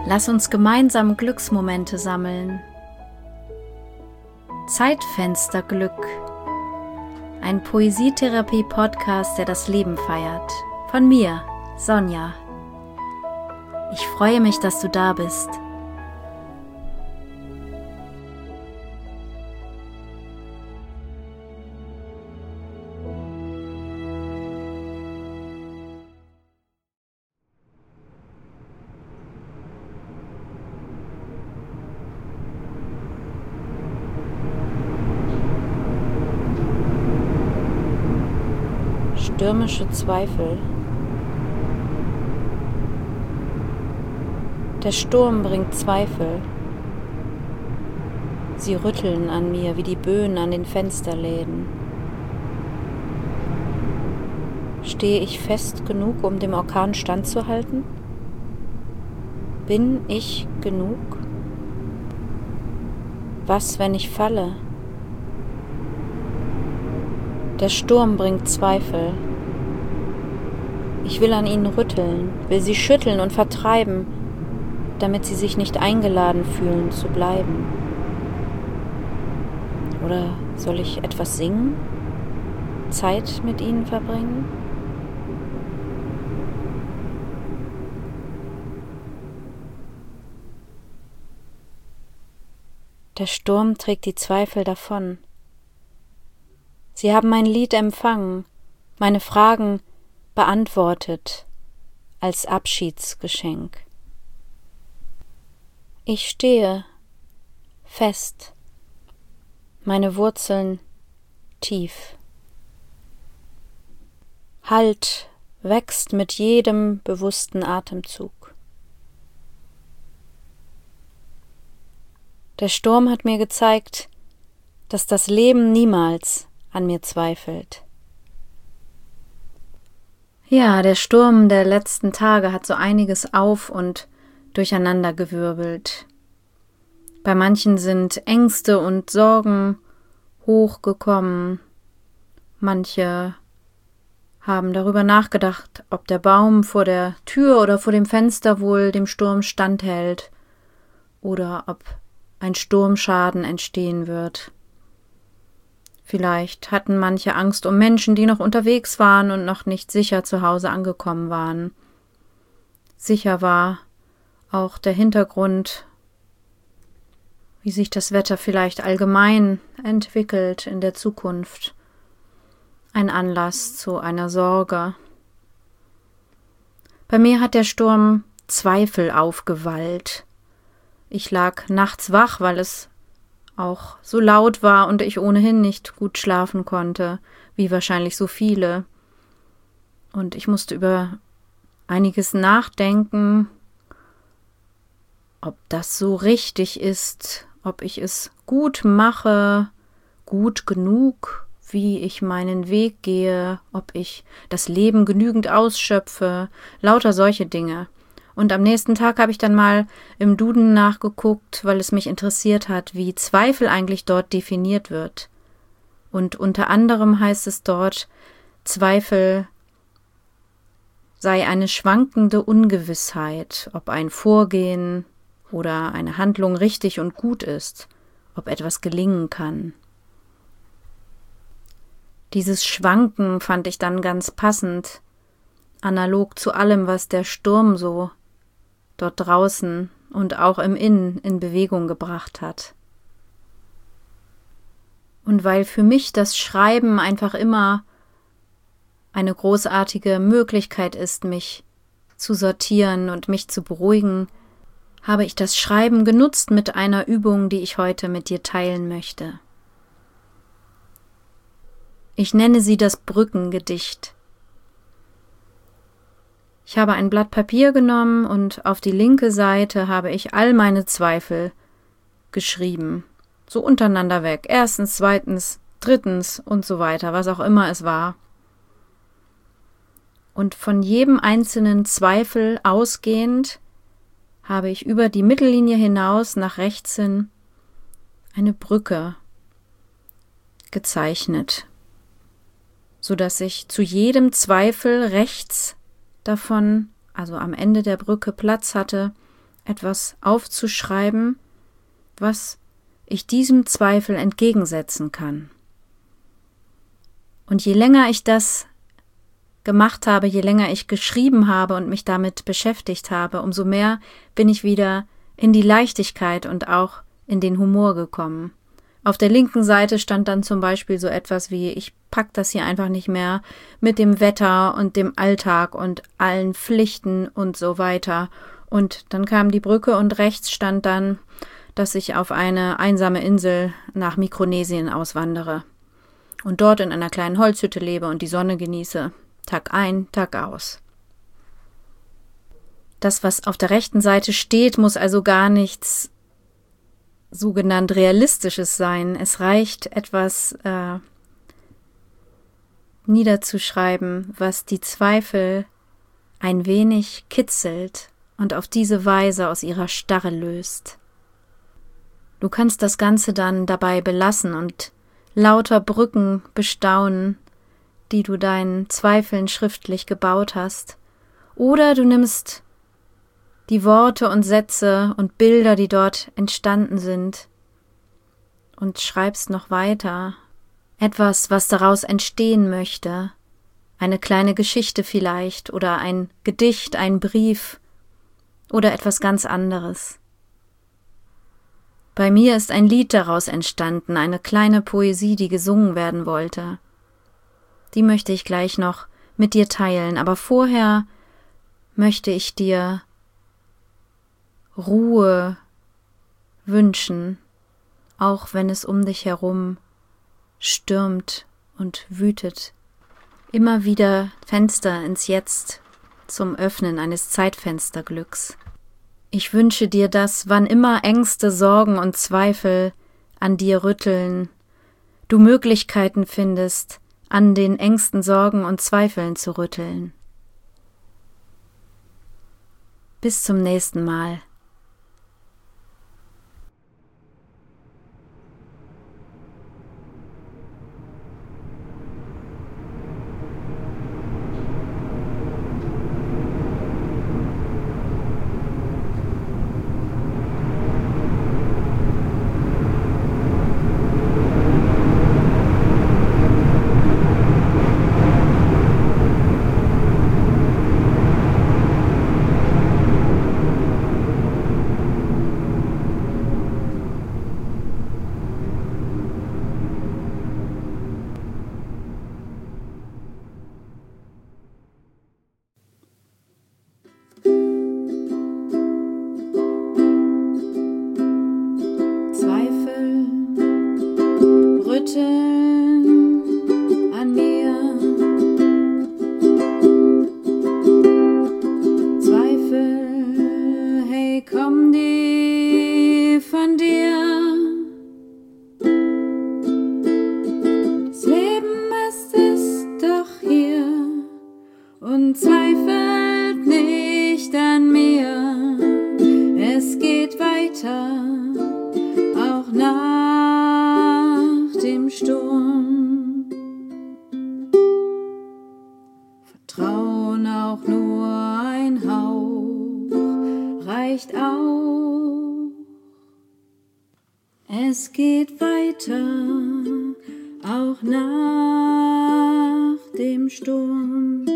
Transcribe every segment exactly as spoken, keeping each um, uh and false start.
Lass uns gemeinsam Glücksmomente sammeln. Zeitfensterglück. Ein Poesietherapie-Podcast, der das Leben feiert. Von mir, Sonja. Ich freue mich, dass du da bist. Stürmische Zweifel. Der Sturm bringt Zweifel. Sie rütteln an mir wie die Böen an den Fensterläden. Stehe ich fest genug, um dem Orkan standzuhalten? Bin ich genug? Was, wenn ich falle? Der Sturm bringt Zweifel. Ich will an ihnen rütteln, will sie schütteln und vertreiben, damit sie sich nicht eingeladen fühlen zu bleiben. Oder soll ich etwas singen? Zeit mit ihnen verbringen? Der Sturm trägt die Zweifel davon. Sie haben mein Lied empfangen, meine Fragen beantwortet als Abschiedsgeschenk. Ich stehe fest, meine Wurzeln tief. Halt wächst mit jedem bewussten Atemzug. Der Sturm hat mir gezeigt, dass das Leben niemals an mir zweifelt. Ja, der Sturm der letzten Tage hat so einiges auf und durcheinandergewirbelt. Bei manchen sind Ängste und Sorgen hochgekommen. Manche haben darüber nachgedacht, ob der Baum vor der Tür oder vor dem Fenster wohl dem Sturm standhält oder ob ein Sturmschaden entstehen wird. Vielleicht hatten manche Angst um Menschen, die noch unterwegs waren und noch nicht sicher zu Hause angekommen waren. Sicher war auch der Hintergrund, wie sich das Wetter vielleicht allgemein entwickelt in der Zukunft. Ein Anlass zu einer Sorge. Bei mir hat der Sturm Zweifel aufgewallt. Ich lag nachts wach, weil es auch so laut war und ich ohnehin nicht gut schlafen konnte, wie wahrscheinlich so viele. Und ich musste über einiges nachdenken, ob das so richtig ist, ob ich es gut mache, gut genug, wie ich meinen Weg gehe, ob ich das Leben genügend ausschöpfe, lauter solche Dinge. Und am nächsten Tag habe ich dann mal im Duden nachgeguckt, weil es mich interessiert hat, wie Zweifel eigentlich dort definiert wird. Und unter anderem heißt es dort, Zweifel sei eine schwankende Ungewissheit, ob ein Vorgehen oder eine Handlung richtig und gut ist, ob etwas gelingen kann. Dieses Schwanken fand ich dann ganz passend, analog zu allem, was der Sturm so dort draußen und auch im Innen in Bewegung gebracht hat. Und weil für mich das Schreiben einfach immer eine großartige Möglichkeit ist, mich zu sortieren und mich zu beruhigen, habe ich das Schreiben genutzt mit einer Übung, die ich heute mit dir teilen möchte. Ich nenne sie das Brückengedicht. Ich habe ein Blatt Papier genommen und auf die linke Seite habe ich all meine Zweifel geschrieben. So untereinander weg. Erstens, zweitens, drittens und so weiter, was auch immer es war. Und von jedem einzelnen Zweifel ausgehend habe ich über die Mittellinie hinaus nach rechts hin eine Brücke gezeichnet, sodass ich zu jedem Zweifel rechts davon, also am Ende der Brücke, Platz hatte, etwas aufzuschreiben, was ich diesem Zweifel entgegensetzen kann. Und je länger ich das gemacht habe, je länger ich geschrieben habe und mich damit beschäftigt habe, umso mehr bin ich wieder in die Leichtigkeit und auch in den Humor gekommen. Auf der linken Seite stand dann zum Beispiel so etwas wie: Ich pack das hier einfach nicht mehr mit dem Wetter und dem Alltag und allen Pflichten und so weiter. Und dann kam die Brücke und rechts stand dann, dass ich auf eine einsame Insel nach Mikronesien auswandere und dort in einer kleinen Holzhütte lebe und die Sonne genieße, Tag ein, Tag aus. Das, was auf der rechten Seite steht, muss also gar nichts sogenannt Realistisches sein. Es reicht, etwas äh, niederzuschreiben, was die Zweifel ein wenig kitzelt und auf diese Weise aus ihrer Starre löst. Du kannst das Ganze dann dabei belassen und lauter Brücken bestaunen, die du deinen Zweifeln schriftlich gebaut hast. Oder du nimmst die Worte und Sätze und Bilder, die dort entstanden sind, und schreibst noch weiter. Etwas, was daraus entstehen möchte. Eine kleine Geschichte vielleicht oder ein Gedicht, ein Brief oder etwas ganz anderes. Bei mir ist ein Lied daraus entstanden, eine kleine Poesie, die gesungen werden wollte. Die möchte ich gleich noch mit dir teilen, aber vorher möchte ich dir Ruhe wünschen, auch wenn es um dich herum stürmt und wütet. Immer wieder Fenster ins Jetzt zum Öffnen eines Zeitfensterglücks. Ich wünsche dir das, wann immer Ängste, Sorgen und Zweifel an dir rütteln, du Möglichkeiten findest, an den Ängsten, Sorgen und Zweifeln zu rütteln. Bis zum nächsten Mal. An mir Zweifel, hey, komm die von dir. Das Leben ist es doch hier und zweifelt nicht an mir. Es geht weiter, auch nach dem Sturm. Vertrauen auch nur ein Hauch reicht auch. Es geht weiter, auch nach dem Sturm.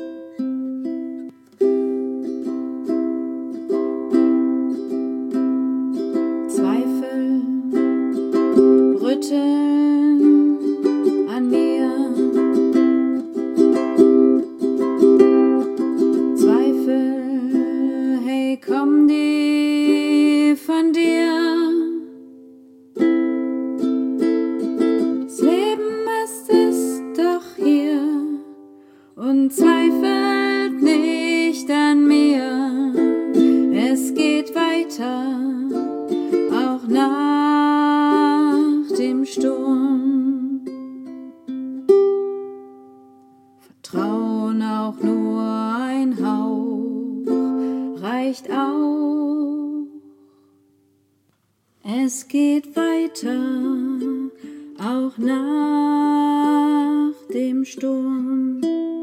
Zweifel rütteln an mir. Zweifel, hey, komm die von dir. Das Leben ist es doch hier und zweifelt nicht an mir. Es geht weiter, auch nach dem Sturm. Vertrauen auch nur ein Hauch reicht auch. Es geht weiter, auch nach dem Sturm.